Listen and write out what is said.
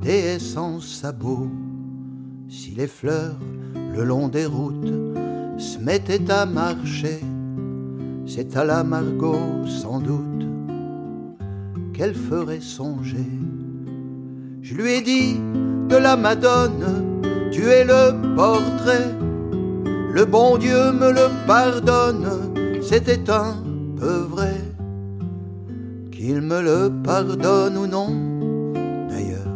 déesse en sabots. Si les fleurs, le long des routes, se mettaient à marcher, c'est à la Margot, sans doute, qu'elle ferait songer. Je lui ai dit de la Madone, tu es le portrait. Le bon Dieu me le pardonne, c'était un peu vrai. Qu'il me le pardonne ou non,